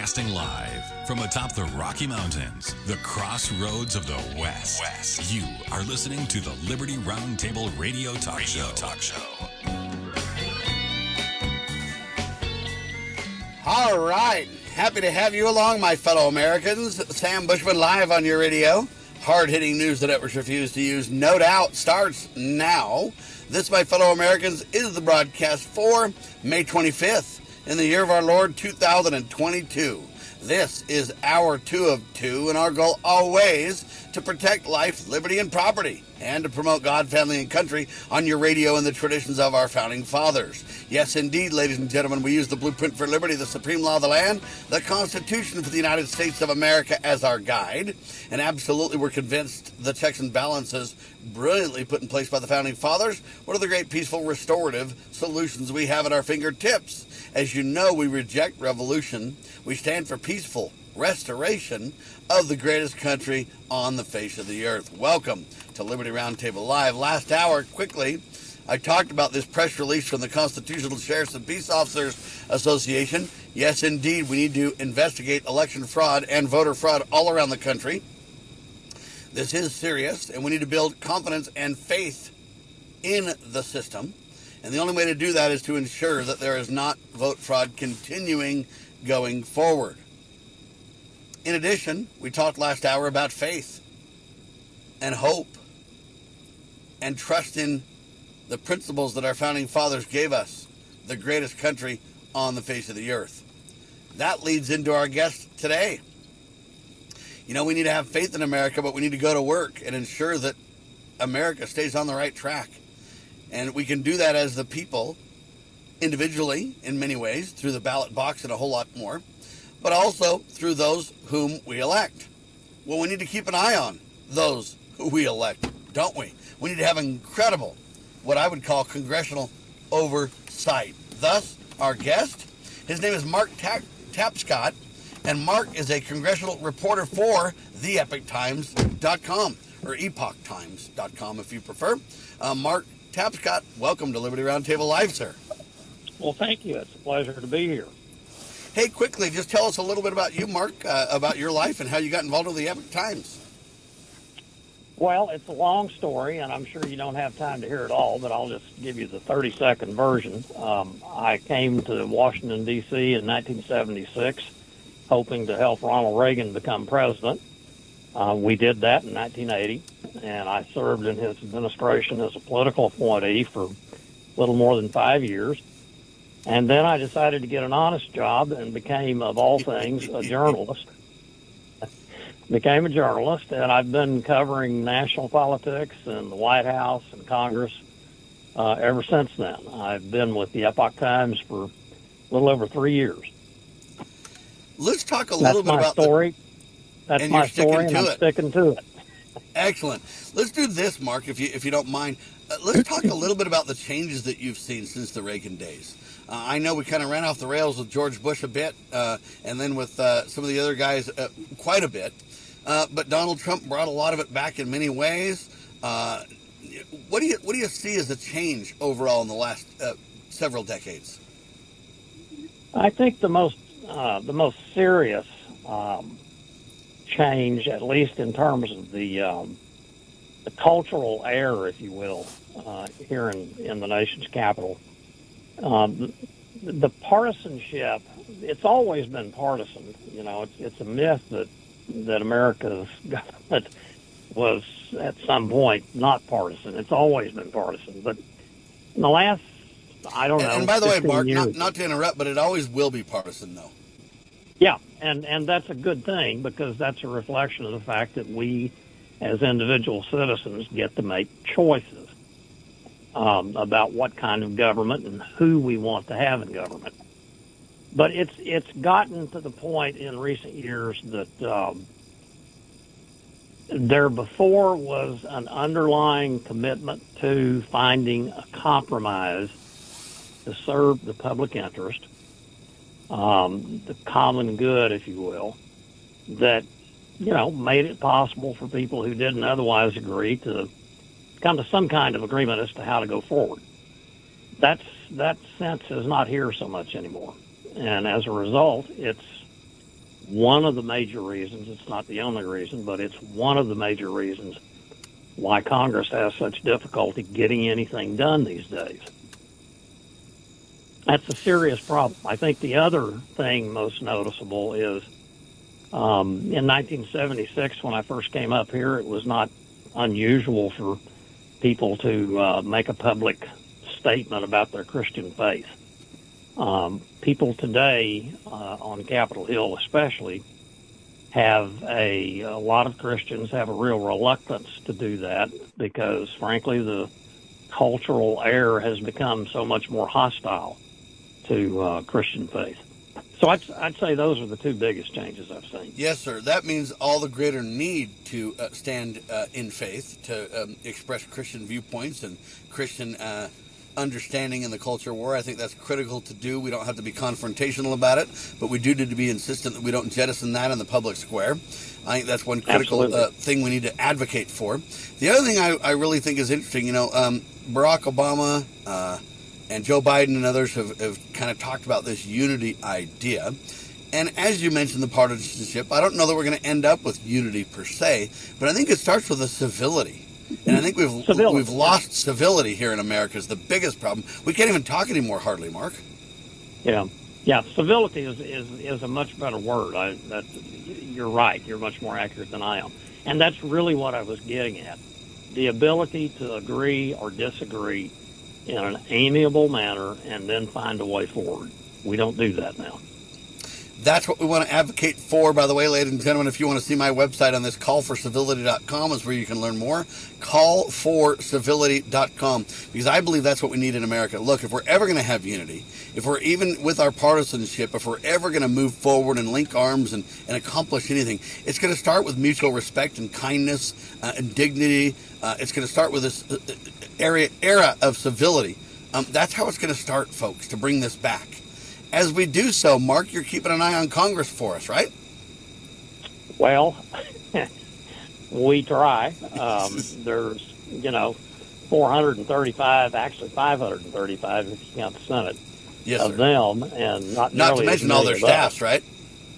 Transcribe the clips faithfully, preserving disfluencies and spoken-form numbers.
Broadcasting live from atop the Rocky Mountains, the crossroads of the West. West. You are listening to the Liberty Roundtable Radio Talk Radio Show. Talk Show. All right. Happy to have you along, my fellow Americans. Sam Bushman live on your radio. Hard-hitting news the networks refuse to use. No Doubt starts now. This, my fellow Americans, is the broadcast for May twenty-fifth in the year of our Lord two thousand twenty-two. This is hour two of two, and our goal always to protect life, liberty, and property, and to promote God, family, and country on your radio and the traditions of our founding fathers. Yes, indeed, ladies and gentlemen, we use the blueprint for liberty, the supreme law of the land, the Constitution for the United States of America as our guide, and absolutely we're convinced the checks and balances brilliantly put in place by the founding fathers. What are the great peaceful restorative solutions we have at our fingertips? As you know, we reject revolution. We stand for peaceful restoration of the greatest country on the face of the earth. Welcome to Liberty Roundtable Live. Last hour, quickly, I talked about this press release from the Constitutional Sheriffs and Peace Officers Association. Yes, indeed, we need to investigate election fraud and voter fraud all around the country. This is serious, and we need to build confidence and faith in the system. And the only way to do that is to ensure that there is not vote fraud continuing going forward. In addition, we talked last hour about faith and hope and trust in the principles that our founding fathers gave us, the greatest country on the face of the earth. That leads into our guest today. You know, we need to have faith in America, but we need to go to work and ensure that America stays on the right track. And we can do that as the people, individually, in many ways, through the ballot box and a whole lot more, but also through those whom we elect. Well, we need to keep an eye on those who we elect, don't we? We need to have incredible, what I would call congressional oversight. Thus, our guest, his name is Mark Ta- Tapscott, and Mark is a congressional reporter for the epoch times dot com, or epoch times dot com if you prefer. Uh, Mark Tapscott, welcome to Liberty Roundtable Live, sir. Well, thank you. It's a pleasure to be here. Hey, quickly, just tell us a little bit about you, Mark, uh, about your life and how you got involved with the Epoch Times. Well, it's a long story, and I'm sure you don't have time to hear it all, but I'll just give you the thirty-second version. Um, I came to Washington, D C in nineteen seventy-six, hoping to help Ronald Reagan become president. Uh, we did that in nineteen eighty, and I served in his administration as a political appointee for a little more than five years. And then I decided to get an honest job and became, of all things, a journalist. became a journalist, and I've been covering national politics and the White House and Congress uh, ever since then. I've been with the Epoch Times for a little over three years. Let's talk a little That's bit my about story. The... That's and my you're sticking story, and to I'm it. sticking to it. Excellent. Let's do this, Mark, if you if you don't mind. Uh, let's talk a little bit about the changes that you've seen since the Reagan days. Uh, I know we kind of ran off the rails with George Bush a bit, uh, and then with uh, some of the other guys uh, quite a bit. Uh, but Donald Trump brought a lot of it back in many ways. Uh, what do you what do you see as a change overall in the last uh, several decades? I think the most uh, the most serious um, change, at least in terms of the um, the cultural air, if you will, uh, here in, in the nation's capital. Um, the, the partisanship, it's always been partisan. You know, it's, it's a myth that, that America's government was at some point not partisan. It's always been partisan. But in the last, I don't and, know, And by the way, Mark, years, not, not to interrupt, but it always will be partisan, though. Yeah, and, and that's a good thing, because that's a reflection of the fact that we, as individual citizens, get to make choices um, about what kind of government and who we want to have in government. But it's it's gotten to the point in recent years that um, there before was an underlying commitment to finding a compromise to serve the public interest, um, the common good, if you will, that, you know, made it possible for people who didn't otherwise agree to come to some kind of agreement as to how to go forward. That's, that sense is not here so much anymore. And as a result, it's one of the major reasons, it's not the only reason, but it's one of the major reasons why Congress has such difficulty getting anything done these days. That's a serious problem. I think the other thing most noticeable is um, in nineteen seventy-six, when I first came up here, it was not unusual for people to uh, make a public statement about their Christian faith. Um, people today uh, on Capitol Hill especially have a, a lot of Christians have a real reluctance to do that because, frankly, the cultural air has become so much more hostile to uh, Christian faith. So I'd, I'd say those are the two biggest changes I've seen. Yes, sir. That means all the greater need to uh, stand uh, in faith, to um, express Christian viewpoints and Christian uh, understanding in the culture war. I think that's critical to do. We don't have to be confrontational about it, but we do need to be insistent that we don't jettison that in the public square. I think that's one critical uh, thing we need to advocate for. The other thing I, I really think is interesting, you know, um, Barack Obama uh, and Joe Biden and others have, have kind of talked about this unity idea. And as you mentioned, the partisanship, I don't know that we're going to end up with unity per se, but I think it starts with a civility. And I think we've civility. we've lost civility here in America is the biggest problem. We can't even talk anymore, hardly, Mark. Yeah, yeah. Civility is is, is a much better word. I, that you're right. You're much more accurate than I am, and that's really what I was getting at: the ability to agree or disagree in an amiable manner, and then find a way forward. We don't do that now. That's what we want to advocate for, by the way, ladies and gentlemen. If you want to see my website on this, call for civility dot com is where you can learn more. call for civility dot com, because I believe that's what we need in America. Look, if we're ever going to have unity, if we're even with our partisanship, if we're ever going to move forward and link arms and, and accomplish anything, it's going to start with mutual respect and kindness uh, and dignity. Uh, it's going to start with this area, era of civility. Um, that's how it's going to start, folks, to bring this back. As we do so, Mark, you're keeping an eye on Congress for us, right? Well, we try. Um, there's, you know, four hundred thirty-five, actually five hundred thirty-five if you count the Senate, yes, of sir. them, and not not nearly to mention as all many their of staffs, us. right?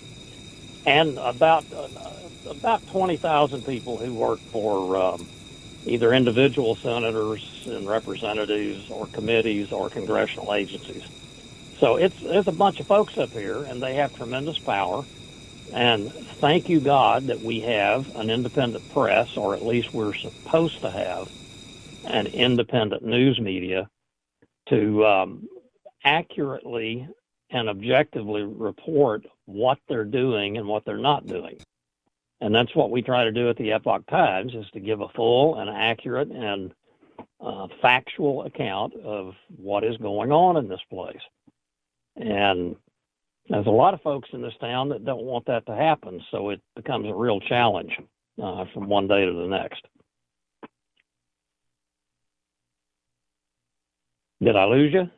And about uh, about twenty thousand people who work for um, either individual senators and representatives or committees or congressional agencies. So it's there's a bunch of folks up here, and they have tremendous power. And thank you, God, that we have an independent press, or at least we're supposed to have an independent news media to um, accurately and objectively report what they're doing and what they're not doing. And that's what we try to do at the Epoch Times, is to give a full and accurate and uh, factual account of what is going on in this place. And there's a lot of folks in this town that don't want that to happen, so it becomes a real challenge uh, from one day to the next. Did I lose you?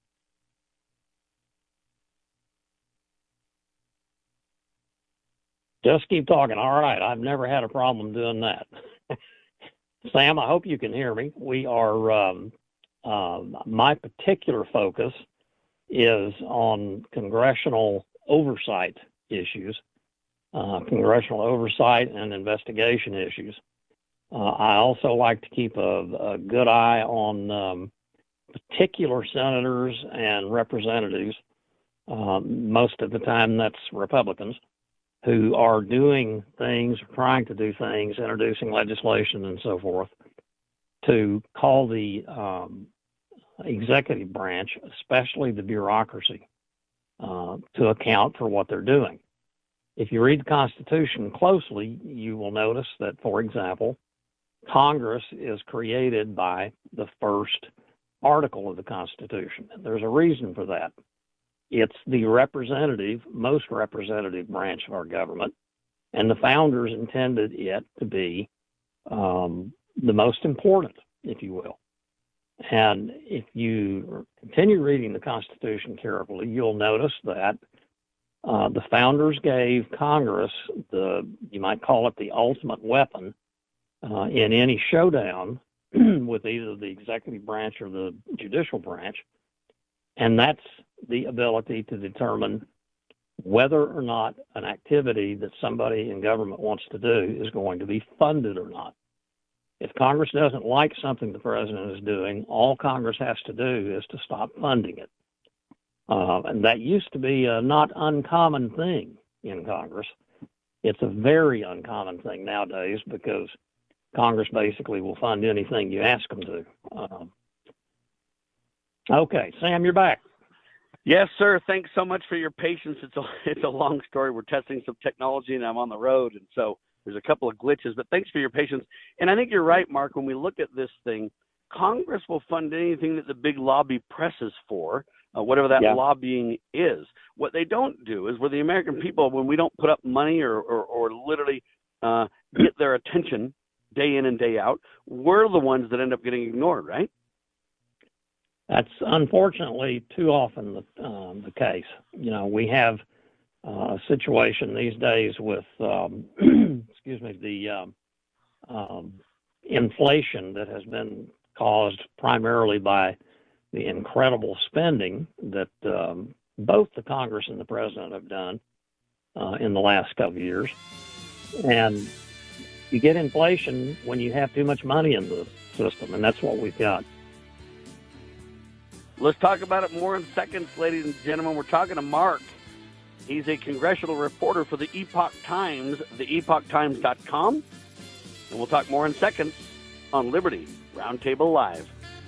Just keep talking. All right. I've never had a problem doing that. Sam, I hope you can hear me. We are, um, um, my particular focus is on congressional oversight issues, uh, congressional oversight and investigation issues. Uh, I also like to keep a, a good eye on um, particular senators and representatives. Um, most of the time that's Republicans, who are doing things, trying to do things, introducing legislation and so forth, to call the um, executive branch, especially the bureaucracy, uh, to account for what they're doing. If you read the Constitution closely, you will notice that, for example, Congress is created by the first article of the Constitution. There's a reason for that. It's the representative, most representative branch of our government, and the founders intended it to be um, the most important, if you will. And if you continue reading the Constitution carefully, you'll notice that uh, the founders gave Congress the, you might call it the ultimate weapon uh, in any showdown with either the executive branch or the judicial branch, and that's the ability to determine whether or not an activity that somebody in government wants to do is going to be funded or not. If Congress doesn't like something the president is doing, all Congress has to do is to stop funding it. Uh, and that used to be a not uncommon thing in Congress. It's a very uncommon thing nowadays because Congress basically will fund anything you ask them to. Um, okay, Sam, you're back. Yes, sir. Thanks so much for your patience. It's a it's a long story. We're testing some technology, and I'm on the road, and so there's a couple of glitches. But thanks for your patience. And I think you're right, Mark. When we look at this thing, Congress will fund anything that the big lobby presses for, uh, whatever that yeah. lobbying is. What they don't do is, where the American people, when we don't put up money or or, or literally uh, get their attention day in and day out, we're the ones that end up getting ignored, right? That's unfortunately too often the, um, the case. You know, we have uh, a situation these days with, um, excuse me, the um, um, inflation that has been caused primarily by the incredible spending that um, both the Congress and the president have done uh, in the last couple of years. And you get inflation when you have too much money in the system, and that's what we've got. Let's talk about it more in seconds, ladies and gentlemen. We're talking to Mark. He's a congressional reporter for the Epoch Times, the epoch times dot com. And we'll talk more in seconds on Liberty Roundtable Live.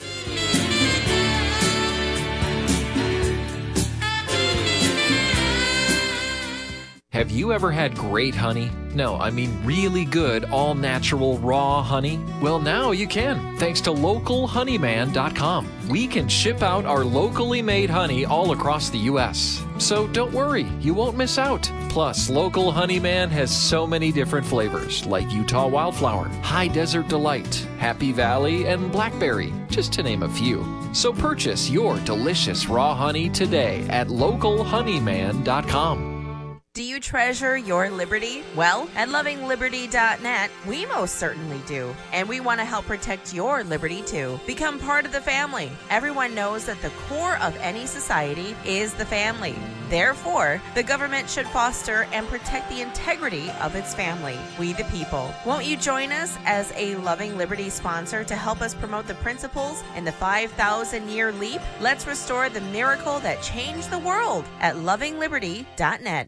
Have you ever had great honey? No, I mean really good, all-natural, raw honey? Well, now you can, thanks to local honeyman dot com. We can ship out our locally made honey all across the U S So don't worry, you won't miss out. Plus, Local Honeyman has so many different flavors, like Utah Wildflower, High Desert Delight, Happy Valley, and Blackberry, just to name a few. So purchase your delicious raw honey today at local honeyman dot com. Do you treasure your liberty? Well, at loving liberty dot net, we most certainly do. And we want to help protect your liberty, too. Become part of the family. Everyone knows that the core of any society is the family. Therefore, the government should foster and protect the integrity of its family, we the people. Won't you join us as a Loving Liberty sponsor to help us promote the principles in the five thousand year leap? Let's restore the miracle that changed the world at loving liberty dot net.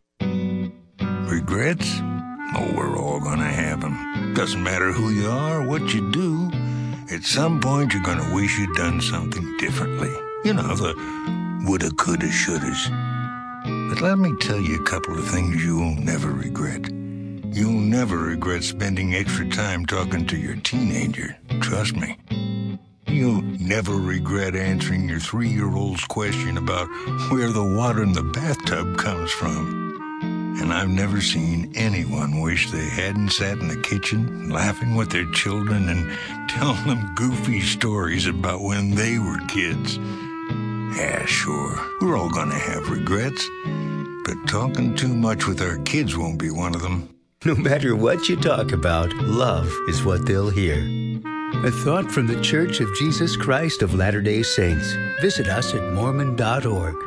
Regrets? Oh, we're all gonna have them. Doesn't matter who you are or what you do. At some point, you're gonna wish you'd done something differently. You know, the woulda, coulda, shouldas. But let me tell you a couple of things you'll never regret. You'll never regret spending extra time talking to your teenager. Trust me. You'll never regret answering your three-year-old's question about where the water in the bathtub comes from. And I've never seen anyone wish they hadn't sat in the kitchen laughing with their children and telling them goofy stories about when they were kids. Yeah, sure, we're all gonna have regrets, but talking too much with our kids won't be one of them. No matter what you talk about, love is what they'll hear. A thought from the Church of Jesus Christ of Latter-day Saints. Visit us at mormon dot org.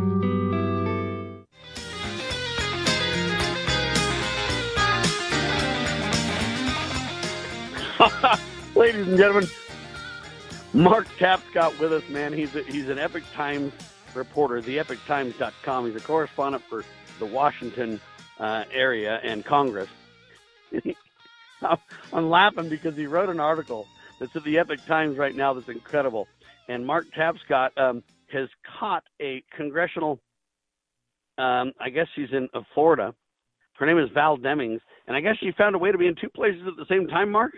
Ladies and gentlemen, Mark Tapscott with us, man. He's a, he's an Epoch Times reporter, the epoch times dot com. He's a correspondent for the Washington uh, area and Congress. I'm laughing because he wrote an article that's at the Epoch Times right now that's incredible. And Mark Tapscott um, has caught a congressional, um, I guess she's in uh, Florida. Her name is Val Demings. And I guess she found a way to be in two places at the same time, Mark?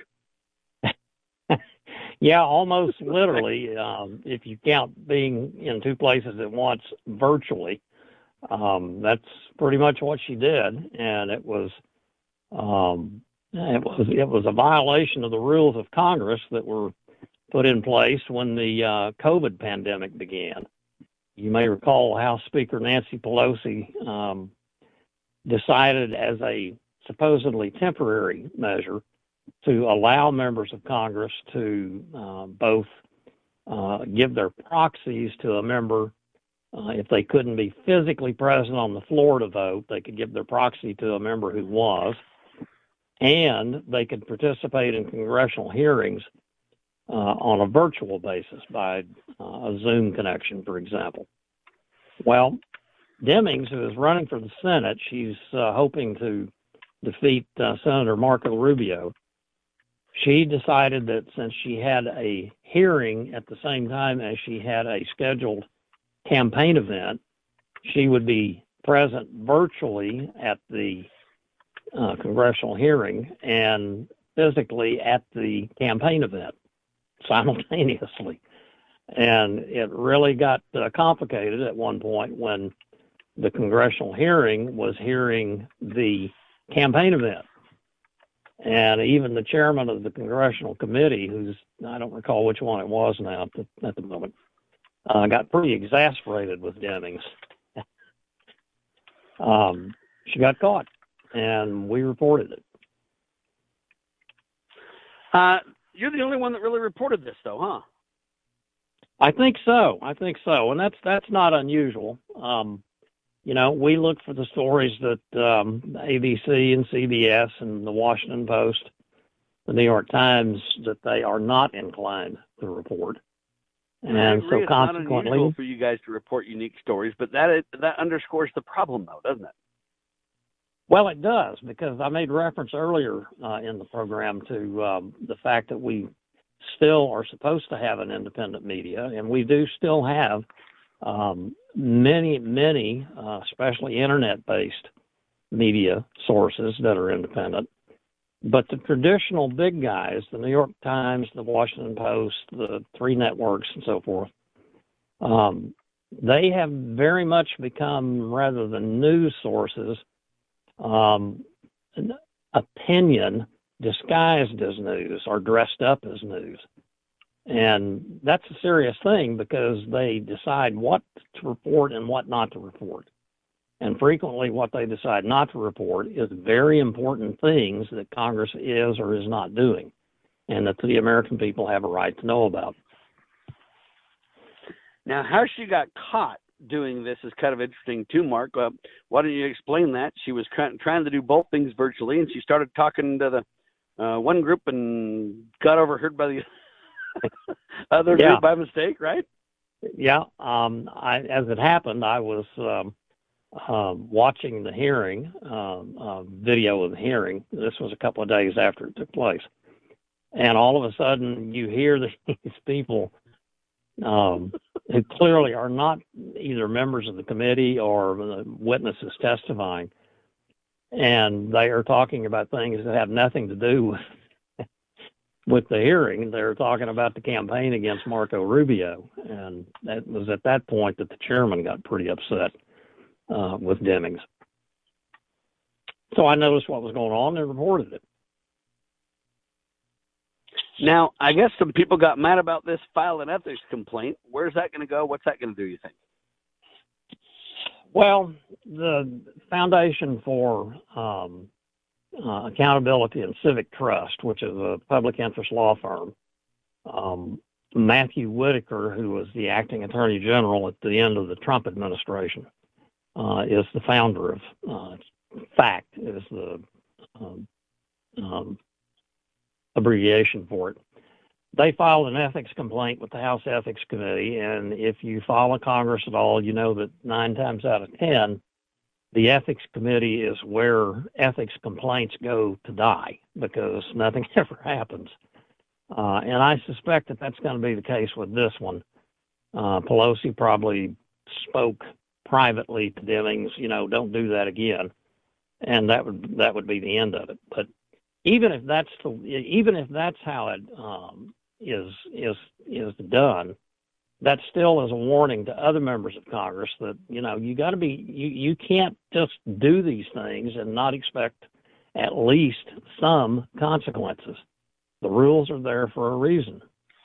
Yeah, almost literally, um, if you count being in two places at once virtually. Um, that's pretty much what she did, and it was um, it was it was a violation of the rules of Congress that were put in place when the uh, COVID pandemic began. You may recall House Speaker Nancy Pelosi um, decided as a supposedly temporary measure to allow members of Congress to uh, both uh, give their proxies to a member Uh, if they couldn't be physically present on the floor to vote, they could give their proxy to a member who was, and they could participate in congressional hearings uh, on a virtual basis by uh, a Zoom connection, for example. Well, Demings, who is running for the Senate, she's uh, hoping to defeat uh, Senator Marco Rubio. She decided that since she had a hearing at the same time as she had a scheduled campaign event, she would be present virtually at the uh, congressional hearing and physically at the campaign event simultaneously. And it really got uh, complicated at one point when the congressional hearing was hearing the campaign event. And even the chairman of the congressional committee, who's, I don't recall which one it was now at the, at the moment, uh, got pretty exasperated with Demings. um, she got caught, and we reported it. Uh, you're the only one that really reported this, though, huh? I think so. I think so. And that's that's not unusual. Um, you know, we look for the stories that um, A B C and C B S and the Washington Post, the New York Times, that they are not inclined to report. And I agree. so It's consequently, not unusual for you guys to report unique stories, but that is, that underscores the problem, though, doesn't it? well, it does, because I made reference earlier uh, in the program to um, the fact that we still are supposed to have an independent media, and we do still have um, many, many, uh, especially internet-based media sources that are independent. But the traditional big guys, the New York Times, the Washington Post, the three networks, and so forth, um, they have very much become, rather than news sources, um, an opinion disguised as news or dressed up as news. And that's a serious thing, because they decide what to report and what not to report. And frequently what they decide not to report is very important things that Congress is or is not doing, and that the American people have a right to know about. Now, how she got caught doing this is kind of interesting too, Mark. Uh, why don't you explain that? She was try- trying to do both things virtually, and she started talking to the uh, one group and got overheard by the other Yeah. group by mistake, right? Yeah. Um, I, as it happened, I was um, um, watching the hearing, um, uh, video of the hearing. This was a couple of days after it took place. And all of a sudden, you hear these people um, who clearly are not either members of the committee or the witnesses testifying. And they are talking about things that have nothing to do with with the hearing. They're talking about the campaign against Marco Rubio. And that was at that point that the chairman got pretty upset uh, with Demings. So I noticed what was going on and reported it. Now, I guess some people got mad about this, filed an ethics complaint. Where's that going to go? What's that going to do, you think? Well, the Foundation for um, uh, Accountability and Civic Trust, which is a public interest law firm, um, Matthew Whitaker, who was the acting attorney general at the end of the Trump administration, uh, is the founder of uh, FACT, is the um, um, abbreviation for it. They filed an ethics complaint with the House Ethics Committee, and if you follow Congress at all, you know that nine times out of ten, the Ethics Committee is where ethics complaints go to die, because nothing ever happens. Uh, and I suspect that that's going to be the case with this one. Uh, Pelosi probably spoke privately to Demings, you know, don't do that again, and that would that would be the end of it. But even if that's the, even if that's how it um, is is is done, that still is a warning to other members of Congress that, you know, you got to be you you can't just do these things and not expect at least some consequences. The rules are there for a reason.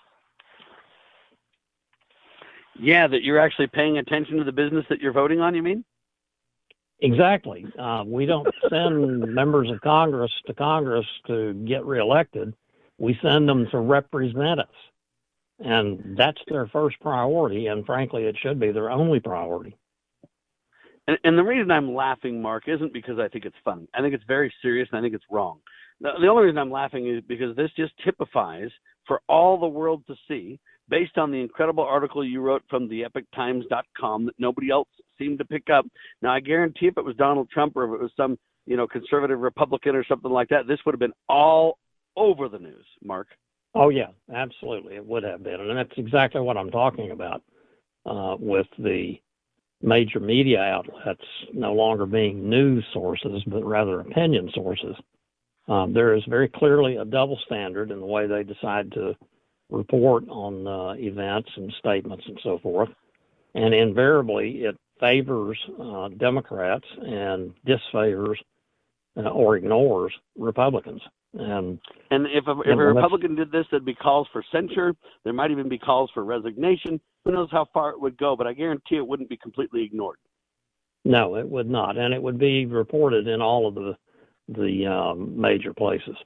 Yeah, that you're actually paying attention to the business that you're voting on, you mean? Exactly. Uh, we don't send members of Congress to Congress to get reelected. We send them to represent us. And that's their first priority, and frankly, it should be their only priority. And, and the reason I'm laughing, Mark, isn't because I think it's funny. I think it's very serious, and I think it's wrong. The, the only reason I'm laughing is because this just typifies for all the world to see, based on the incredible article you wrote from the epic times dot com that nobody else seemed to pick up. Now, I guarantee if it was Donald Trump or if it was some, you know, conservative Republican or something like that, this would have been all over the news, Mark. Oh, yeah, absolutely. It would have been. And that's exactly what I'm talking about uh, with the major media outlets no longer being news sources, but rather opinion sources. Um, there is very clearly a double standard in the way they decide to report on uh, events and statements and so forth. And invariably, it favors uh, Democrats and disfavors uh, or ignores Republicans. And, and if a, if a Republican did this, there'd be calls for censure. There might even be calls for resignation. Who knows how far it would go, but I guarantee it wouldn't be completely ignored. No, it would not. And it would be reported in all of the, the um, major places.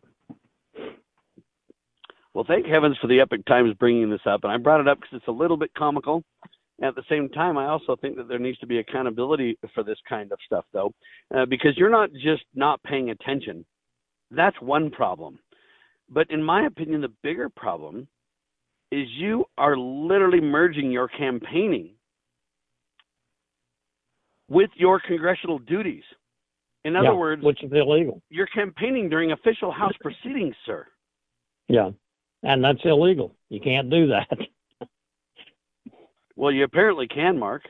Well, thank heavens for the Epic Times bringing this up. And I brought it up because it's a little bit comical. At the same time, I also think that there needs to be accountability for this kind of stuff, though, uh, because you're not just not paying attention. That's one problem. But in my opinion, the bigger problem is you are literally merging your campaigning with your congressional duties. In other yeah, words, which is illegal. You're campaigning during official House proceedings, sir. Yeah, and that's illegal. You can't do that. Well, you apparently can, Mark.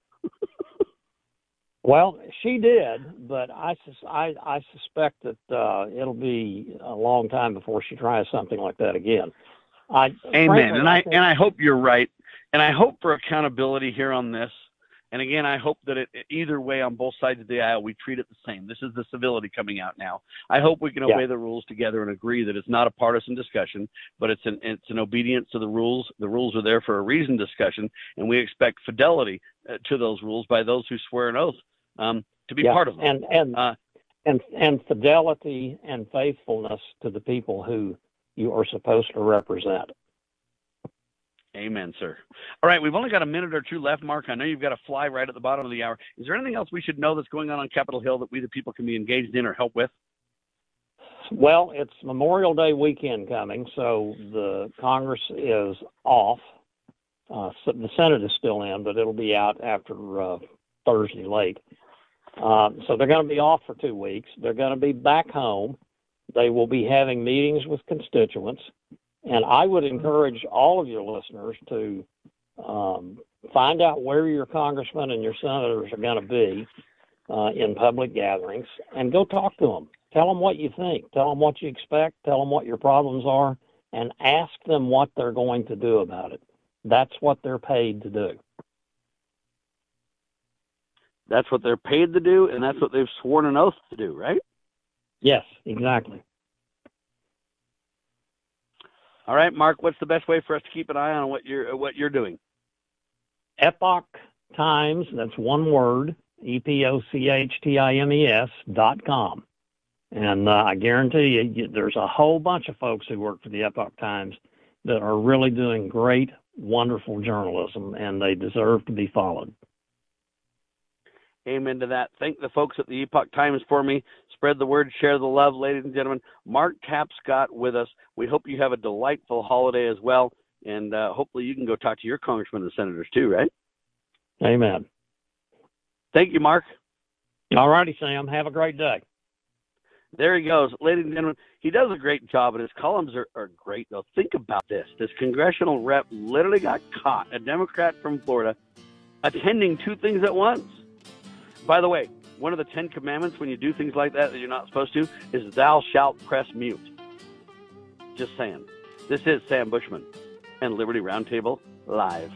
Well, she did, but I, sus- I, I suspect that uh, it'll be a long time before she tries something like that again. I, Amen. frankly, and I, I think- and I hope you're right. And I hope for accountability here on this. And again, I hope that it, either way on both sides of the aisle, we treat it the same. This is the civility coming out now. I hope we can obey yeah. the rules together and agree that it's not a partisan discussion, but it's an it's an obedience to the rules. The rules are there for a reason discussion, and we expect fidelity uh, to those rules by those who swear an oath um, to be yeah. part of them. And and, uh, and and fidelity and faithfulness to the people who you are supposed to represent. Amen, sir. All right, we've only got a minute or two left, Mark. I know you've got to fly right at the bottom of the hour. Is there anything else we should know that's going on on Capitol Hill that we the people can be engaged in or help with? Well, it's Memorial Day weekend coming, so the Congress is off. Uh, so the Senate is still in, but it'll be out after uh, Thursday late. Uh, so they're going to be off for two weeks. They're going to be back home. They will be having meetings with constituents. And I would encourage all of your listeners to um, find out where your congressmen and your senators are going to be uh, in public gatherings and go talk to them. Tell them what you think. Tell them what you expect. Tell them what your problems are and ask them what they're going to do about it. That's what they're paid to do. That's what they're paid to do, and that's what they've sworn an oath to do, right? Yes, exactly. All right, Mark, what's the best way for us to keep an eye on what you're what you're doing? Epoch Times, that's one word, E P O C H T I M E S dot com. And uh, I guarantee you, there's a whole bunch of folks who work for the Epoch Times that are really doing great, wonderful journalism, and they deserve to be followed. Amen to that. Thank the folks at the Epoch Times for me. Spread the word, share the love, ladies and gentlemen. Mark Tapscott with us. We hope you have a delightful holiday as well, and uh, hopefully you can go talk to your congressmen and senators too, right? Amen. Thank you, Mark. All righty, Sam. Have a great day. There he goes. Ladies and gentlemen, he does a great job, and his columns are, are great, though. Think about this. This congressional rep literally got caught, a Democrat from Florida, attending two things at once. By the way, one of the Ten Commandments when you do things like that that you're not supposed to is thou shalt press mute. Just saying. This is Sam Bushman and Liberty Roundtable Live.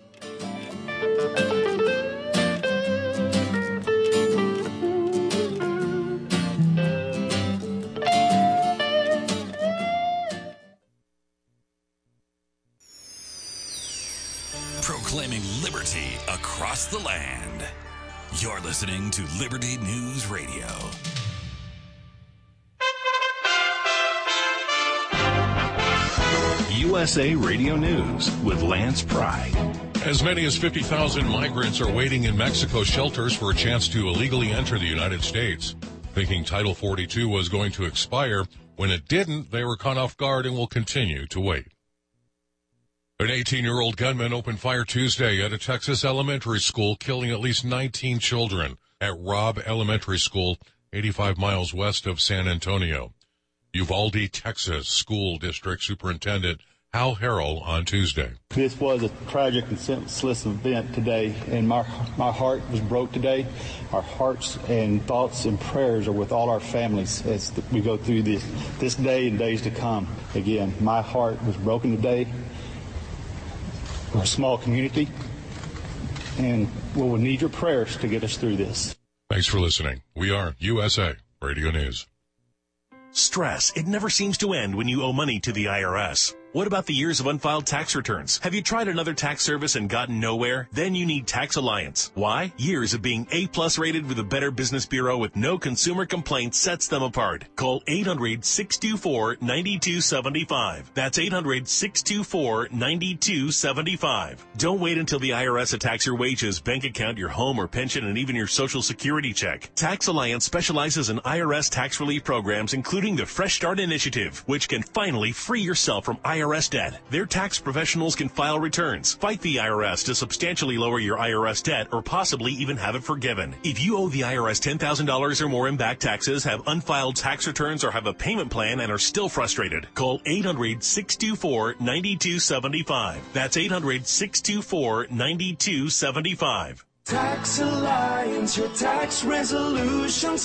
Proclaiming liberty across the land. You're listening to Liberty News Radio. U S A Radio News with Lance Pride. As many as fifty thousand migrants are waiting in Mexico shelters for a chance to illegally enter the United States. Thinking Title forty-two was going to expire, when it didn't, they were caught off guard and will continue to wait. An eighteen-year-old gunman opened fire Tuesday at a Texas elementary school, killing at least nineteen children at Robb Elementary School, eighty-five miles west of San Antonio. Uvalde, Texas School District Superintendent Hal Harrell on Tuesday. This was a tragic and senseless event today, and my my heart was broke today. Our hearts and thoughts and prayers are with all our families as we go through this, this day and days to come. Again, my heart was broken today. We're a small community, and we'll need your prayers to get us through this. Thanks for listening. We are U S A Radio News. Stress. It never seems to end when you owe money to the I R S. What about the years of unfiled tax returns? Have you tried another tax service and gotten nowhere? Then you need Tax Alliance. Why? Years of being A-plus rated with a Better Business Bureau with no consumer complaints sets them apart. Call eight hundred, six two four, nine two seven five. That's eight hundred, six two four, nine two seven five. Don't wait until the I R S attacks your wages, bank account, your home or pension, and even your Social Security check. Tax Alliance specializes in I R S tax relief programs, including the Fresh Start Initiative, which can finally free yourself from I R S debt. Their tax professionals can file returns, fight the I R S to substantially lower your I R S debt, or possibly even have it forgiven. If you owe the I R S ten thousand dollars or more in back taxes, have unfiled tax returns, or have a payment plan and are still frustrated, call eight hundred, six two four, nine two seven five. That's eight hundred, six two four, nine two seven five. Tax Alliance, your tax resolution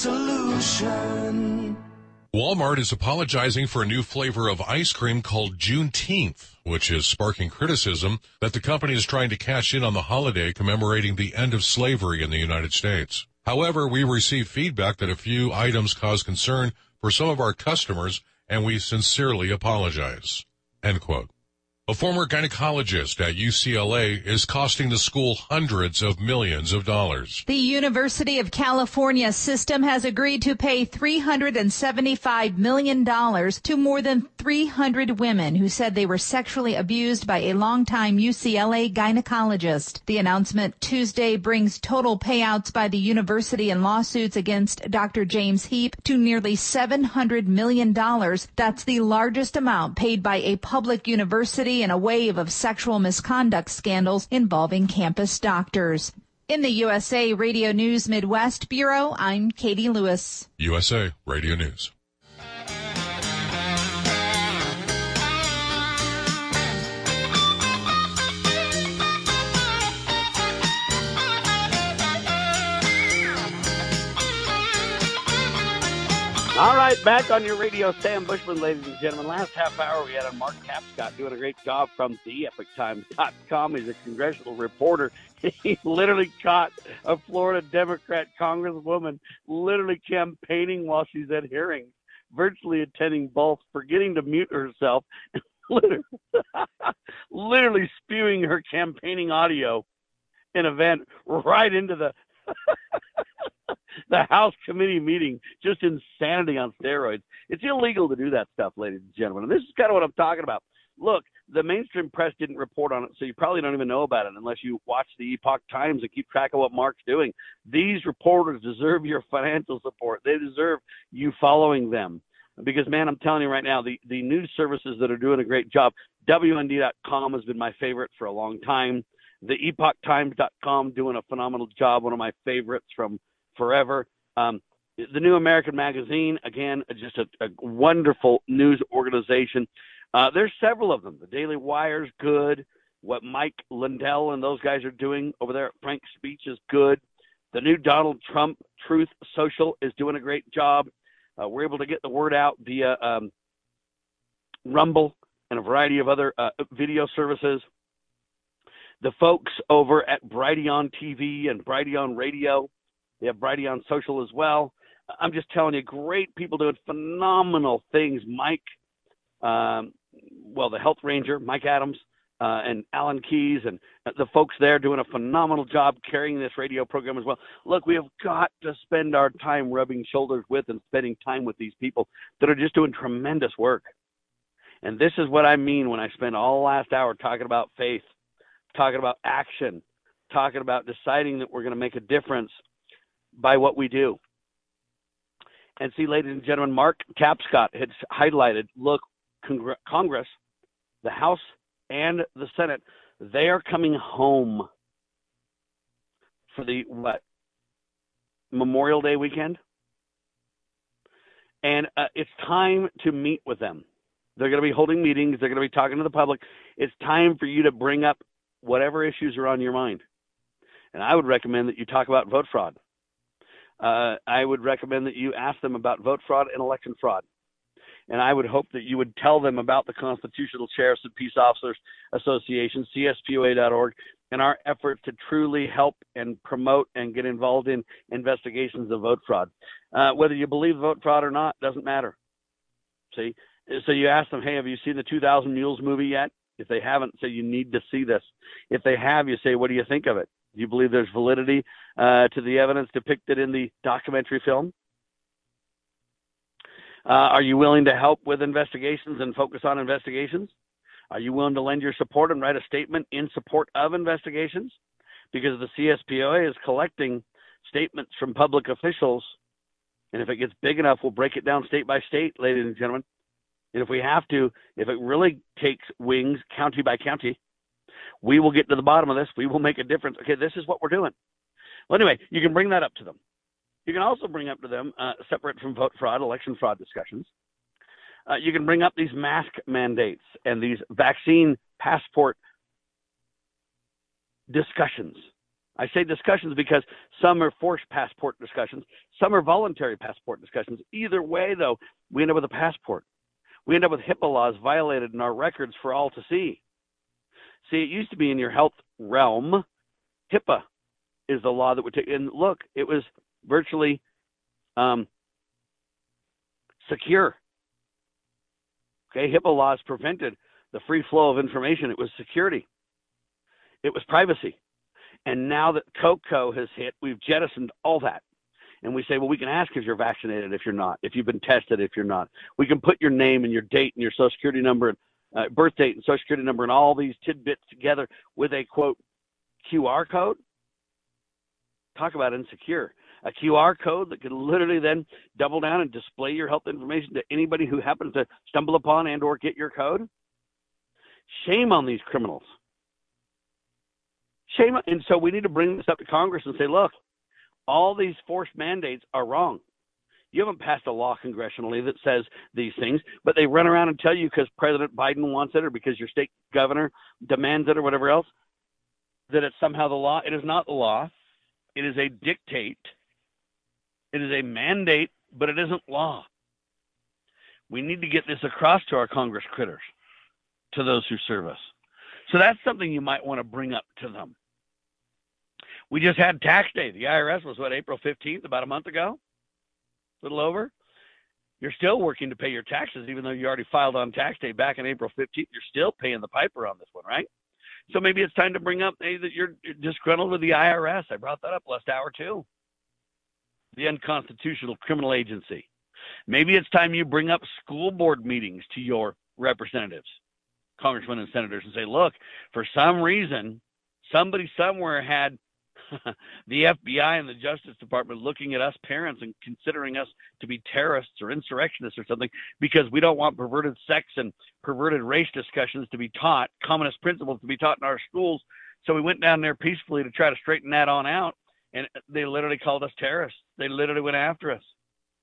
solution. Walmart is apologizing for a new flavor of ice cream called Juneteenth, which is sparking criticism that the company is trying to cash in on the holiday commemorating the end of slavery in the United States. However, we received feedback that a few items cause concern for some of our customers, and we sincerely apologize. End quote. A former gynecologist at U C L A is costing the school hundreds of millions of dollars. The University of California system has agreed to pay three hundred seventy-five million dollars to more than three hundred women who said they were sexually abused by a longtime U C L A gynecologist. The announcement Tuesday brings total payouts by the university in lawsuits against Doctor James Heap to nearly seven hundred million dollars. That's the largest amount paid by a public university in a wave of sexual misconduct scandals involving campus doctors. In the U S A Radio News Midwest Bureau, I'm Katie Lewis. U S A Radio News. All right, back on your radio, Sam Bushman, ladies and gentlemen. Last half hour, we had a Mark Tapscott doing a great job from the epic times dot com. He's a congressional reporter. He literally caught a Florida Democrat congresswoman literally campaigning while she's at hearings, virtually attending both, forgetting to mute herself, literally, literally spewing her campaigning audio in a vent right into the the House committee meeting. Just insanity on steroids. It's illegal to do that stuff, ladies and gentlemen. And this is kind of what I'm talking about. Look, the mainstream press didn't report on it, so you probably don't even know about it unless you watch the Epoch Times and keep track of what Mark's doing. These reporters deserve your financial support. They deserve you following them. Because, man, I'm telling you right now, the, the news services that are doing a great job, W N D dot com has been my favorite for a long time. The Epoch Times dot com doing a phenomenal job, one of my favorites from forever. Um, the New American Magazine, again, just a, a wonderful news organization. Uh, there's several of them. The Daily Wire's good. What Mike Lindell and those guys are doing over there at Frank's Speech is good. The new Donald Trump Truth Social is doing a great job. Uh, we're able to get the word out via um, Rumble and a variety of other uh, video services. The folks over at Brighteon T V and Brighteon Radio, they have Brighteon Social as well. I'm just telling you, great people doing phenomenal things. Mike, um, well, the Health Ranger, Mike Adams, uh, and Alan Keyes, and the folks there doing a phenomenal job carrying this radio program as well. Look, we have got to spend our time rubbing shoulders with and spending time with these people that are just doing tremendous work. And this is what I mean when I spend all last hour talking about faith, talking about action, talking about deciding that we're going to make a difference by what we do. And see, ladies and gentlemen, Mark Tapscott had highlighted, look, Congre- Congress, the House and the Senate, they are coming home for the, what, Memorial Day weekend? And uh, it's time to meet with them. They're going to be holding meetings. They're going to be talking to the public. It's time for you to bring up whatever issues are on your mind. And I would recommend that you talk about vote fraud. Uh, I would recommend that you ask them about vote fraud and election fraud. And I would hope that you would tell them about the Constitutional Sheriffs and Peace Officers Association, C S P O A dot org, and our effort to truly help and promote and get involved in investigations of vote fraud. Uh, whether you believe vote fraud or not doesn't matter. See? So you ask them, hey, have you seen the two thousand Mules movie yet? If they haven't, say you need to see this. If they have, you say, what do you think of it? Do you believe there's validity uh, to the evidence depicted in the documentary film? Uh, are you willing to help with investigations and focus on investigations? Are you willing to lend your support and write a statement in support of investigations? Because the C S P O A is collecting statements from public officials, and if it gets big enough, we'll break it down state by state, ladies and gentlemen. And if we have to, if it really takes wings, county by county, we will get to the bottom of this. We will make a difference. Okay, this is what we're doing. Well, anyway, you can bring that up to them. You can also bring up to them, uh, separate from vote fraud, election fraud discussions, uh, you can bring up these mask mandates and these vaccine passport discussions. I say discussions because some are forced passport discussions. Some are voluntary passport discussions. Either way, though, we end up with a passport. We end up with HIPAA laws violated in our records for all to see. See, it used to be in your health realm. HIPAA is the law that would take, and look, it was virtually um, secure. Okay, HIPAA laws prevented the free flow of information. It was security. It was privacy. And now that COCO has hit, we've jettisoned all that. And we say, well, we can ask if you're vaccinated, if you're not, if you've been tested, if you're not. We can put your name and your date and your social security number and uh, birth date and social security number and all these tidbits together with a, quote, Q R code. Talk about insecure. A Q R code that could literally then double down and display your health information to anybody who happens to stumble upon and or get your code. Shame on these criminals. Shame. And so we need to bring this up to Congress and say, look, all these forced mandates are wrong. You haven't passed a law congressionally that says these things, but they run around and tell you because President Biden wants it or because your state governor demands it or whatever else, that it's somehow the law. It is not the law. It is a dictate. It is a mandate, but it isn't law. We need to get this across to our Congress critters, to those who serve us. So that's something you might want to bring up to them. We just had tax day. The I R S was, what, April fifteenth, about a month ago? A little over? You're still working to pay your taxes, even though you already filed on tax day back on April fifteenth. You're still paying the piper on this one, right? So maybe it's time to bring up, hey, that you're disgruntled with the I R S. I brought that up last hour, too. The unconstitutional criminal agency. Maybe it's time you bring up school board meetings to your representatives, congressmen and senators, and say, look, for some reason, somebody somewhere had the F B I and the Justice Department looking at us parents and considering us to be terrorists or insurrectionists or something because we don't want perverted sex and perverted race discussions to be taught, communist principles to be taught in our schools. So we went down there peacefully to try to straighten that on out, and they literally called us terrorists. They literally went after us.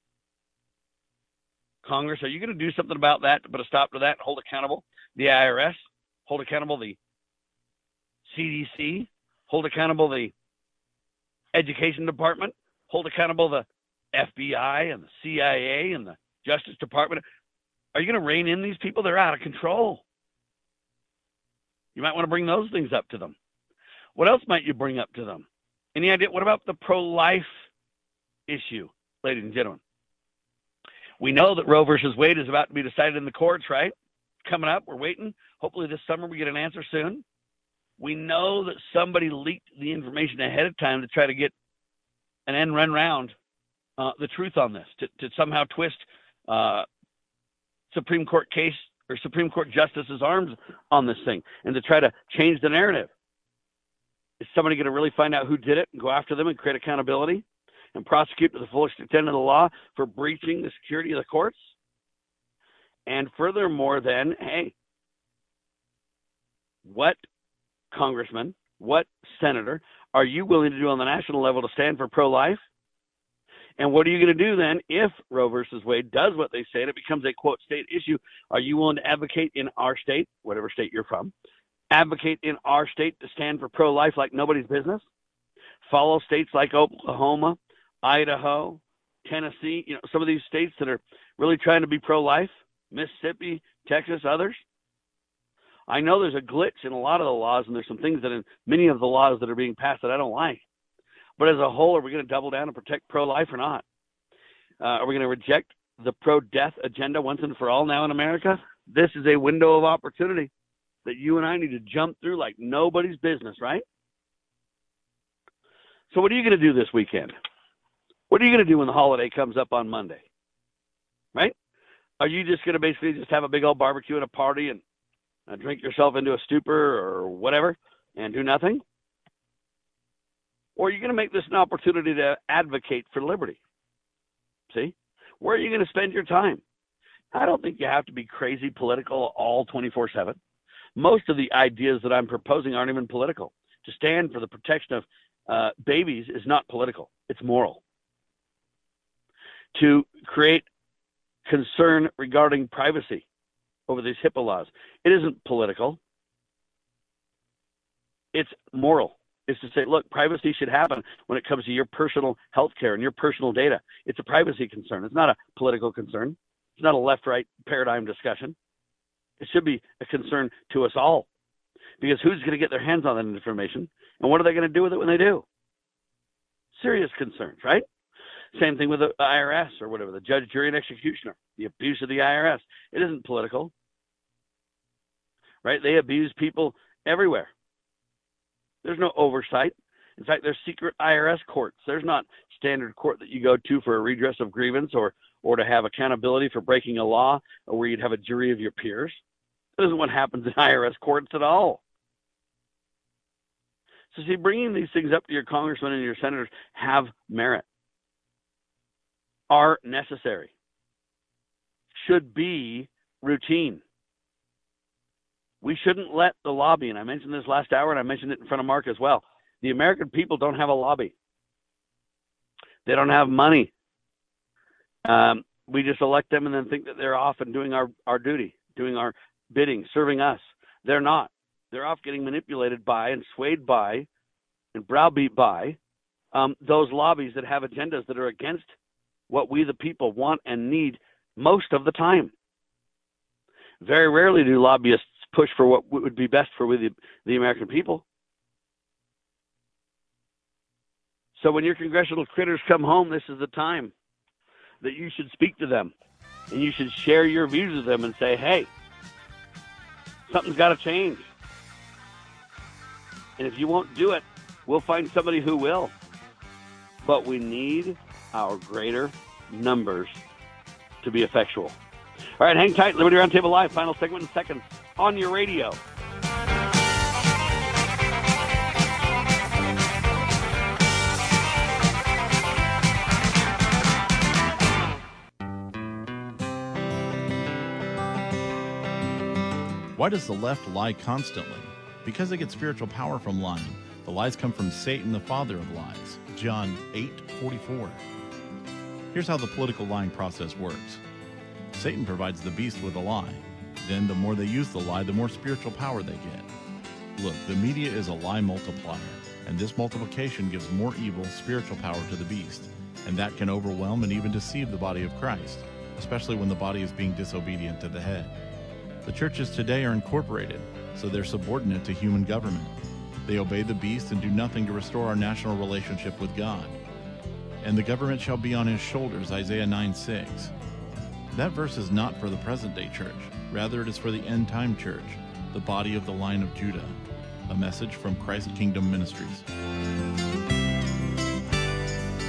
Congress, are you going to do something about that to put a stop to that, hold accountable the I R S, hold accountable the C D C, hold accountable the Education Department, hold accountable the F B I and the C I A and the Justice Department? Are you going to rein in these people? They're out of control. You might want to bring those things up to them. What else might you bring up to them? Any idea? What about the pro-life issue, ladies and gentlemen? We know that Roe versus Wade is about to be decided in the courts, right? Coming up, we're waiting. Hopefully this summer we get an answer soon. We know that somebody leaked the information ahead of time to try to get an end run round uh, the truth on this, to, to somehow twist uh, Supreme Court case or Supreme Court justices' arms on this thing and to try to change the narrative? Is somebody going to really find out who did it and go after them and create accountability and prosecute to the fullest extent of the law for breaching the security of the courts? And furthermore, then, hey, what congressman, what senator are you willing to do on the national level to stand for pro-life? And what are you going to do then if Roe versus Wade does what they say and it becomes a, quote, state issue? Are you willing to advocate in our state, whatever state you're from, advocate in our state to stand for pro-life like nobody's business? Follow states like Oklahoma, Idaho, Tennessee, you know, some of these states that are really trying to be pro-life, Mississippi, Texas, others. I know there's a glitch in a lot of the laws, and there's some things that in many of the laws that are being passed that I don't like. But as a whole, are we going to double down and protect pro-life or not? Uh, are we going to reject the pro-death agenda once and for all now in America? This is a window of opportunity that you and I need to jump through like nobody's business, right? So what are you going to do this weekend? What are you going to do when the holiday comes up on Monday, right? Are you just going to basically just have a big old barbecue and a party and uh, drink yourself into a stupor or whatever and do nothing? Or are you going to make this an opportunity to advocate for liberty? See? Where are you going to spend your time? I don't think you have to be crazy political all twenty-four seven. Most of the ideas that I'm proposing aren't even political. To stand for the protection of uh, babies is not political. It's moral. To create concern regarding privacy over these HIPAA laws, it isn't political. It's moral. Is to say, look, privacy should happen when it comes to your personal health care and your personal data. It's a privacy concern. It's not a political concern. It's not a left-right paradigm discussion. It should be a concern to us all. Because who's going to get their hands on that information? And what are they going to do with it when they do? Serious concerns, right? Same thing with the I R S or whatever, the judge, jury, and executioner, the abuse of the I R S. It isn't political, right? They abuse people everywhere. There's no oversight. In fact, there's secret I R S courts. There's not standard court that you go to for a redress of grievance or, or to have accountability for breaking a law or where you'd have a jury of your peers. That isn't what happens in I R S courts at all. So see, bringing these things up to your congressmen and your senators have merit, are necessary, should be routine. We shouldn't let the lobby, and I mentioned this last hour, and I mentioned it in front of Mark as well. The American people don't have a lobby. They don't have money. Um, we just elect them and then think that they're off and doing our, our duty, doing our bidding, serving us. They're not. They're off getting manipulated by and swayed by and browbeat by um, those lobbies that have agendas that are against what we the people want and need most of the time. Very rarely do lobbyists push for what would be best for the, the American people. So when your congressional critters come home, this is the time that you should speak to them and you should share your views with them and say, hey, something's got to change. And if you won't do it, we'll find somebody who will. But we need our greater numbers to be effectual. All right, hang tight. Liberty Roundtable Live, final segment in seconds on your radio. Why does the left lie constantly? Because they get spiritual power from lying. The lies come from Satan, the father of lies. John eight forty-four. Here's how the political lying process works. Satan provides the beast with a lie. Then the more they use the lie, the more spiritual power they get. Look, the media is a lie multiplier, and this multiplication gives more evil spiritual power to the beast, and that can overwhelm and even deceive the body of Christ, especially when the body is being disobedient to the head. The churches today are incorporated, so they're subordinate to human government. They obey the beast and do nothing to restore our national relationship with God. And the government shall be on his shoulders, Isaiah nine six. That verse is not for the present-day church. Rather, it is for the end-time church, the body of the line of Judah. A message from Christ Kingdom Ministries.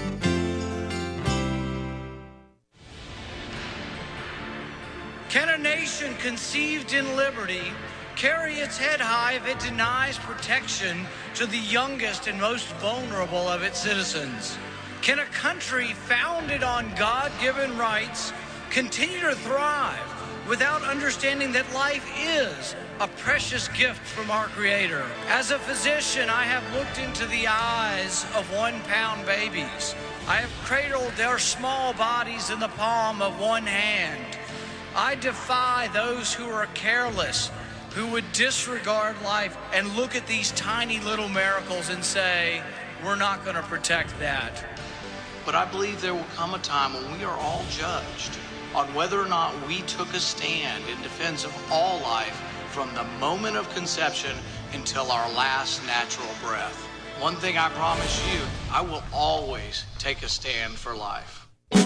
Can a nation nation conceived in liberty carry its head high if it denies protection to the youngest and most vulnerable of its citizens? Can a country founded on God-given rights continue to thrive without understanding that life is a precious gift from our Creator? As a physician, I have looked into the eyes of one-pound babies. I have cradled their small bodies in the palm of one hand. I defy those who are careless, who would disregard life and look at these tiny little miracles and say, we're not going to protect that. But I believe there will come a time when we are all judged on whether or not we took a stand in defense of all life from the moment of conception until our last natural breath. One thing I promise you, I will always take a stand for life.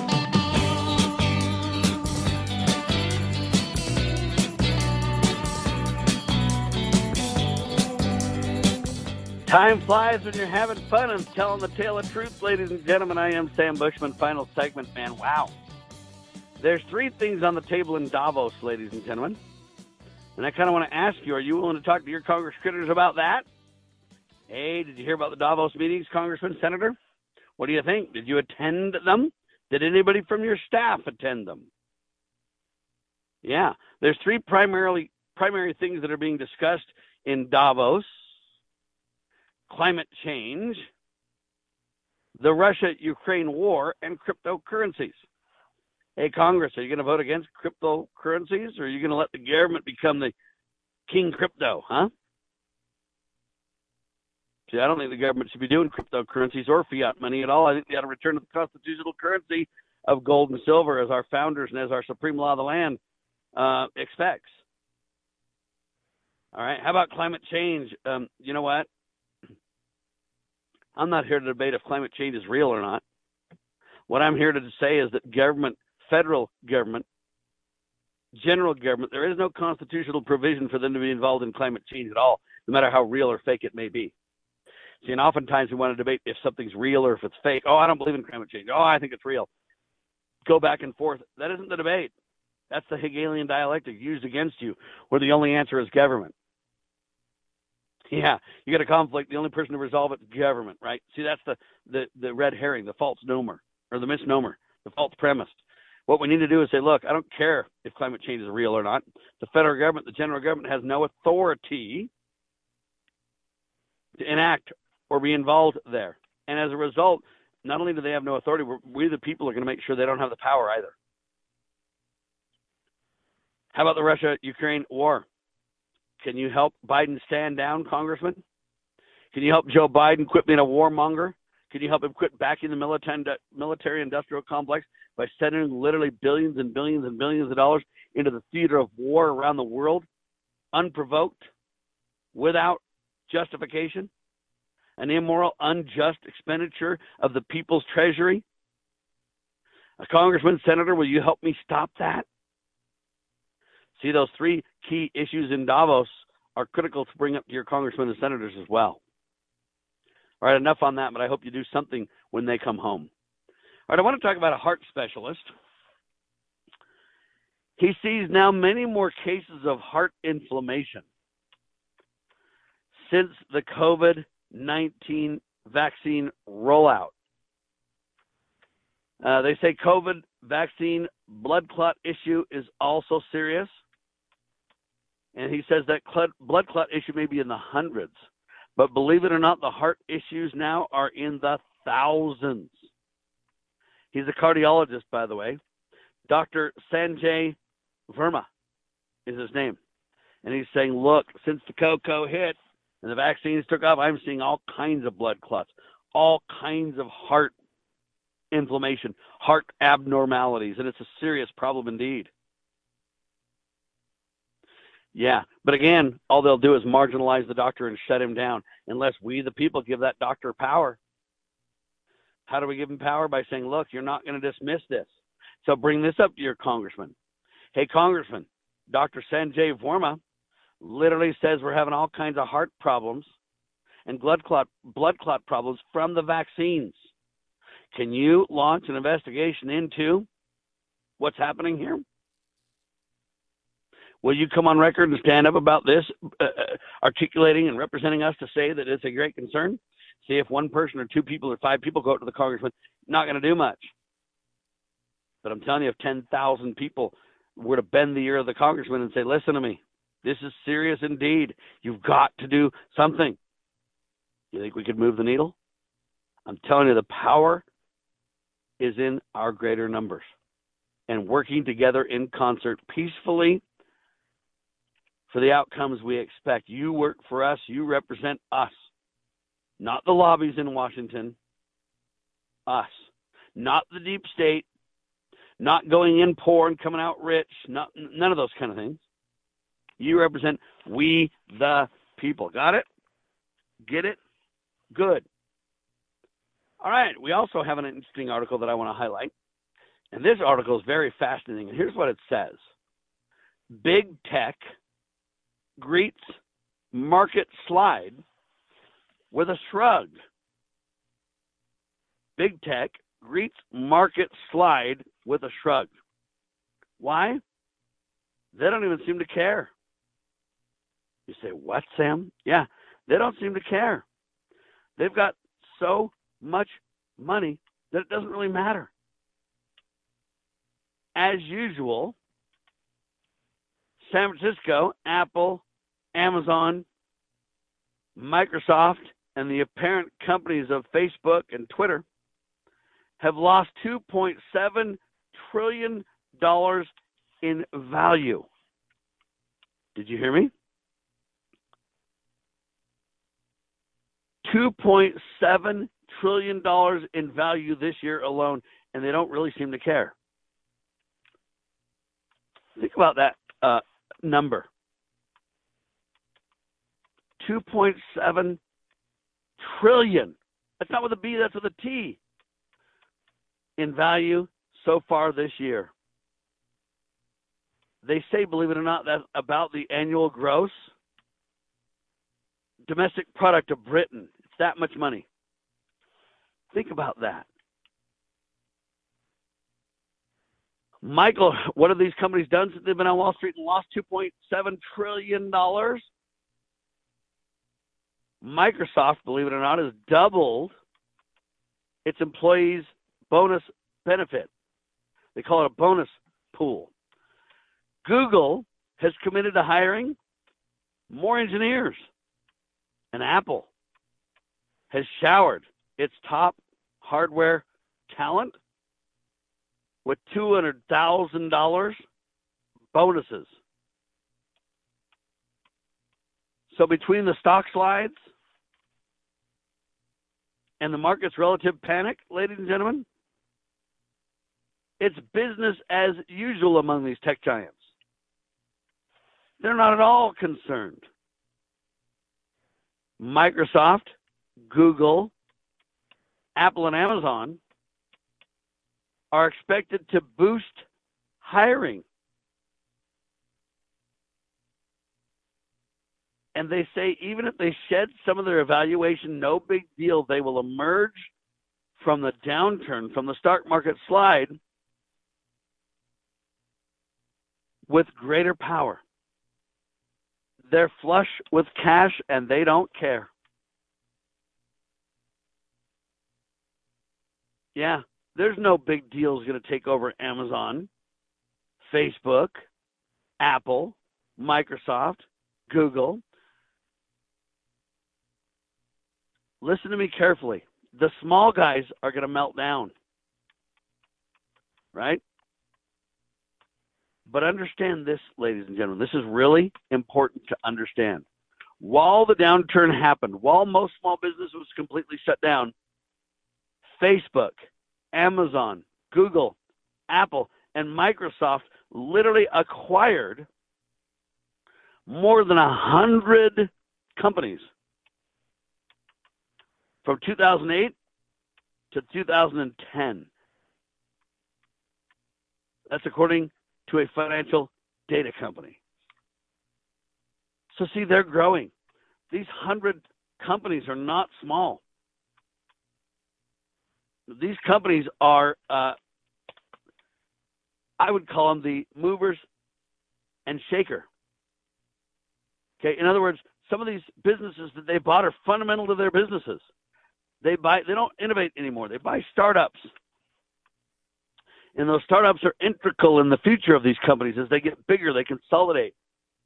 Time flies when you're having fun and telling the tale of truth, ladies and gentlemen. I am Sam Bushman. Final segment, man. Wow. There's three things on the table in Davos, ladies and gentlemen. And I kind of want to ask you, are you willing to talk to your Congress critters about that? Hey, did you hear about the Davos meetings, Congressman, Senator? What do you think? Did you attend them? Did anybody from your staff attend them? Yeah. There's three primarily primary things that are being discussed in Davos. Climate change, the Russia-Ukraine war, and cryptocurrencies. Hey, Congress, are you going to vote against cryptocurrencies, or are you going to let the government become the king crypto, huh? See, I don't think the government should be doing cryptocurrencies or fiat money at all. I think they ought to return to the constitutional currency of gold and silver as our founders and as our supreme law of the land uh, expects. All right, how about climate change? Um, you know what? I'm not here to debate if climate change is real or not. What I'm here to say is that government, federal government, general government, there is no constitutional provision for them to be involved in climate change at all, no matter how real or fake it may be. See, and oftentimes we want to debate if something's real or if it's fake. Oh, I don't believe in climate change. Oh, I think it's real. Go back and forth. That isn't the debate. That's the Hegelian dialectic used against you, where the only answer is government. Yeah, you got a conflict. The only person to resolve it is government, right? See, that's the, the, the red herring, the false nomer, or the misnomer, the false premise. What we need to do is say, look, I don't care if climate change is real or not. The federal government, the general government, has no authority to enact or be involved there. And as a result, not only do they have no authority, we the people are going to make sure they don't have the power either. How about the Russia-Ukraine war? Can you help Biden stand down, Congressman? Can you help Joe Biden quit being a warmonger? Can you help him quit backing the military-industrial complex by sending literally billions and billions and billions of dollars into the theater of war around the world, unprovoked, without justification? An immoral, unjust expenditure of the people's treasury? A Congressman, Senator, will you help me stop that? See, those three key issues in Davos are critical to bring up to your congressmen and senators as well. All right, enough on that, but I hope you do something when they come home. All right, I want to talk about a heart specialist. He sees now many more cases of heart inflammation since the COVID nineteen vaccine rollout. Uh, they say COVID vaccine blood clot issue is also serious. And he says that blood clot issue may be in the hundreds. But believe it or not, the heart issues now are in the thousands. He's a cardiologist, by the way. Doctor Sanjay Verma is his name. And he's saying, look, since the COCO hit and the vaccines took off, I'm seeing all kinds of blood clots, all kinds of heart inflammation, heart abnormalities, and it's a serious problem indeed. Yeah, but again, all they'll do is marginalize the doctor and shut him down unless we, the people, give that doctor power. How do we give him power? By saying, look, you're not going to dismiss this. So bring this up to your congressman. Hey, Congressman, Doctor Sanjay Verma literally says we're having all kinds of heart problems and blood clot, blood clot problems from the vaccines. Can you launch an investigation into what's happening here? Will you come on record and stand up about this, uh, articulating and representing us to say that it's a great concern? See if one person or two people or five people go up to the congressman, not going to do much. But I'm telling you, if ten thousand people were to bend the ear of the congressman and say, listen to me, this is serious indeed. You've got to do something. You think we could move the needle? I'm telling you, the power is in our greater numbers and working together in concert peacefully for the outcomes we expect. You work for us. You represent us, not the lobbies in Washington, us, not the deep state, not going in poor and coming out rich, not, none of those kind of things. You represent we the people. Got it? Get it? Good. All right. We also have an interesting article that I want to highlight. And this article is very fascinating. And here's what it says. Big tech greets market slide with a shrug. Big tech greets market slide with a shrug. Why? They don't even seem to care. You say, what, Sam? Yeah, they don't seem to care. They've got so much money that it doesn't really matter. As usual, San Francisco, Apple, Amazon, Microsoft, and the apparent companies of Facebook and Twitter have lost two point seven trillion dollars in value. Did you hear me? two point seven trillion dollars in value this year alone, and they don't really seem to care. Think about that uh, number. two point seven trillion dollars. That's not with a B, that's with a T. In value so far this year. They say, believe it or not, that's about the annual gross domestic product of Britain. It's that much money. Think about that. Michael, what have these companies done since they've been on Wall Street and lost two point seven trillion dollars? Microsoft, believe it or not, has doubled its employees' bonus benefit. They call it a bonus pool. Google has committed to hiring more engineers. And Apple has showered its top hardware talent with two hundred thousand dollars bonuses. So between the stock slides and the market's relative panic, ladies and gentlemen, it's business as usual among these tech giants. They're not at all concerned. Microsoft, Google, Apple, and Amazon are expected to boost hiring. And they say even if they shed some of their evaluation, no big deal. They will emerge from the downturn, from the stock market slide, with greater power. They're flush with cash and they don't care. Yeah, there's no big deals going to take over Amazon, Facebook, Apple, Microsoft, Google. Listen to me carefully. The small guys are going to melt down, right? But understand this, ladies and gentlemen. This is really important to understand. While the downturn happened, while most small business was completely shut down, Facebook, Amazon, Google, Apple, and Microsoft literally acquired more than a hundred companies from two thousand eight to two thousand ten. That's according to a financial data company. So see, they're growing. These hundred companies are not small. These companies are, uh, I would call them the movers and shaker Okay, in other words, some of these businesses that they bought are fundamental to their businesses. They buy, they don't innovate anymore. They buy startups. And those startups are integral in the future of these companies. As they get bigger, they consolidate.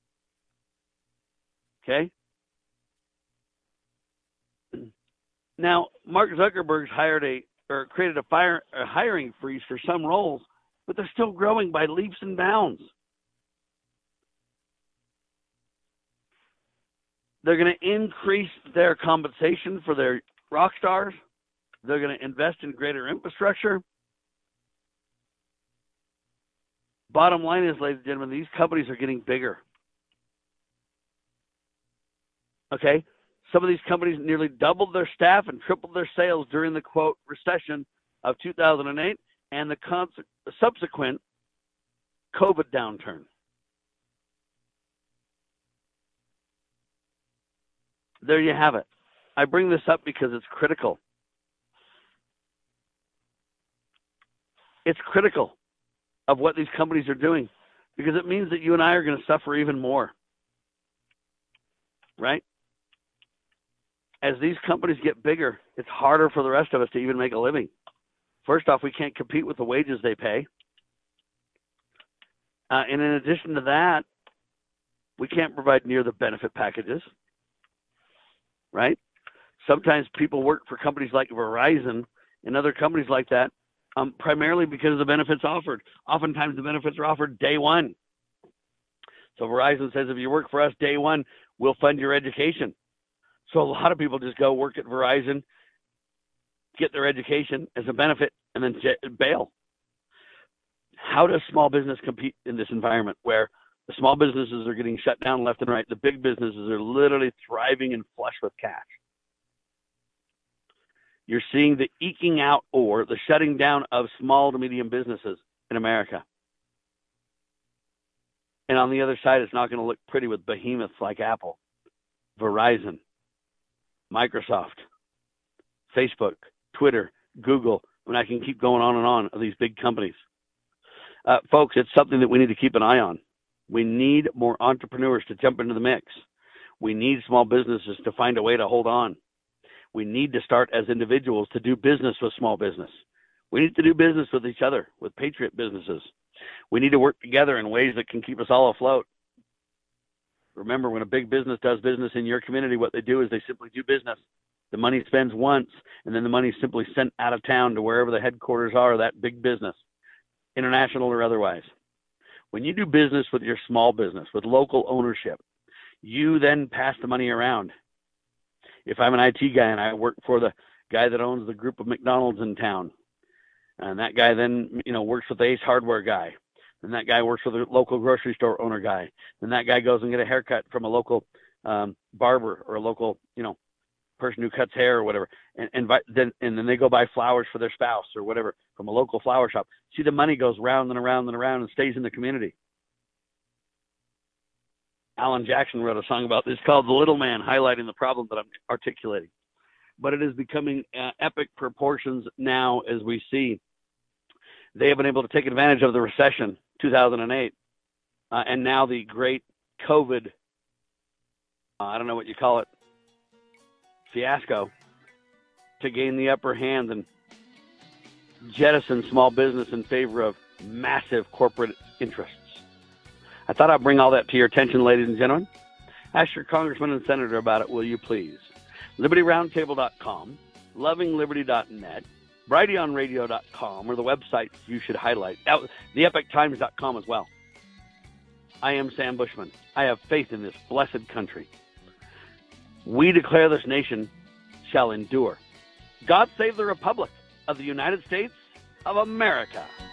Okay? Now, Mark Zuckerberg's hired a, or created a, fire, a hiring freeze for some roles, but they're still growing by leaps and bounds. They're going to increase their compensation for their rock stars. They're going to invest in greater infrastructure. Bottom line is, ladies and gentlemen, these companies are getting bigger. Okay? Some of these companies nearly doubled their staff and tripled their sales during the, quote, recession of two thousand eight and the cons- subsequent COVID downturn. There you have it. I bring this up because it's critical. It's critical of what these companies are doing, because it means that you and I are going to suffer even more. Right? As these companies get bigger, it's harder for the rest of us to even make a living. First off, we can't compete with the wages they pay. Uh, and in addition to that, we can't provide near the benefit packages. Right? Sometimes people work for companies like Verizon and other companies like that um, primarily because of the benefits offered. Oftentimes the benefits are offered day one. So Verizon says, if you work for us day one, we'll fund your education. So a lot of people just go work at Verizon, get their education as a benefit, and then bail. How does small business compete in this environment where the small businesses are getting shut down left and right? The big businesses are literally thriving and flush with cash. You're seeing the eking out or the shutting down of small to medium businesses in America. And on the other side, it's not going to look pretty with behemoths like Apple, Verizon, Microsoft, Facebook, Twitter, Google. I mean, I can keep going on and on of these big companies. Uh, folks, it's something that we need to keep an eye on. We need more entrepreneurs to jump into the mix. We need small businesses to find a way to hold on. We need to start as individuals to do business with small business. We need to do business with each other, with patriot businesses. We need to work together in ways that can keep us all afloat. Remember, when a big business does business in your community, what they do is they simply do business. The money spends once, and then the money is simply sent out of town to wherever the headquarters are of that big business, international or otherwise. When you do business with your small business, with local ownership, you then pass the money around. If I'm an I T guy and I work for the guy that owns the group of McDonald's in town, and that guy then, you know, works with the Ace Hardware guy, and that guy works with a local grocery store owner guy, and that guy goes and get a haircut from a local um, barber or a local, you know, person who cuts hair or whatever, and, and then and then they go buy flowers for their spouse or whatever from a local flower shop. See, the money goes round and around and around and stays in the community. Alan Jackson wrote a song about this called The Little Man, highlighting the problem that I'm articulating. But it is becoming uh, epic proportions now as we see. They have been able to take advantage of the recession, two thousand eight, uh, and now the great COVID, uh, I don't know what you call it, fiasco, to gain the upper hand and jettison small business in favor of massive corporate interests. I thought I'd bring all that to your attention, ladies and gentlemen. Ask your congressman and senator about it, will you please? Liberty Roundtable dot com, Loving Liberty dot net, Brighteon Radio dot com, or the website you should highlight, the Epic Times dot com as well. I am Sam Bushman. I have faith in this blessed country. We declare this nation shall endure. God save the Republic of the United States of America.